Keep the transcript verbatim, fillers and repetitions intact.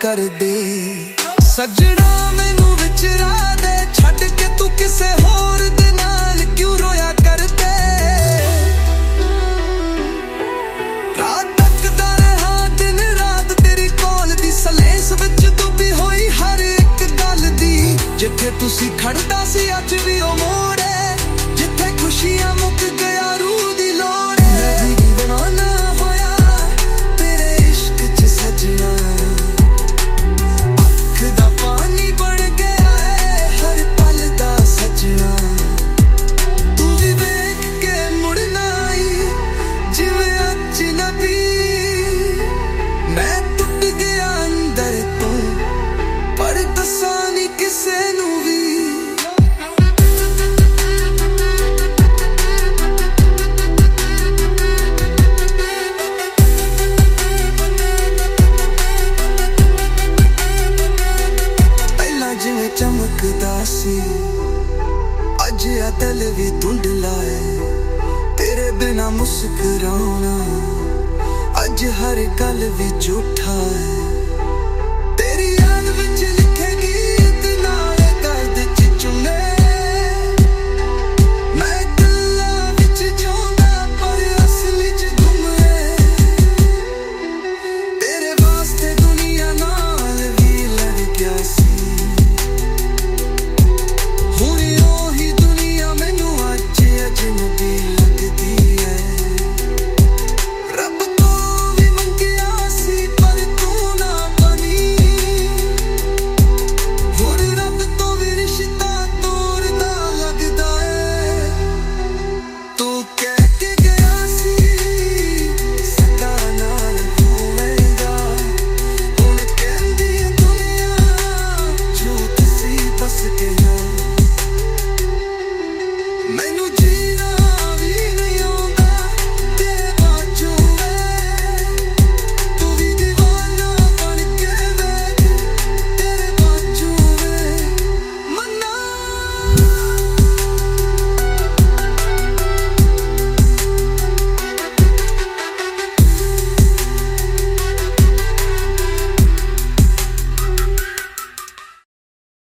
कर दे। सजना मैनू विचरा दे छड़ के तू किसे होर दे नाल क्यों रोया कर दे। रात तकदा रहा दिन रात तेरी कॉल दी सलेस विच डुबी होई हर एक गल दी। जिथे तुसी खड़दा सी अज भी ओ मोड़ है, जिथे खुशियां मुक गया रूह दी लोड़ है। दीवाना होया तेरे इश्क च सजना, अख दा पानी बन गया है हर पल दा सजना। तू भी देख के मुड़ना आई जिवें अजनबी, मैं टुट गया अंदर तो पर दसा नहीं किसे नू भी। जिवें चमकदा सी अज आ दिल भी धुंधला है, तेरे बिना मुस्कुराना अज हर गल भी चुप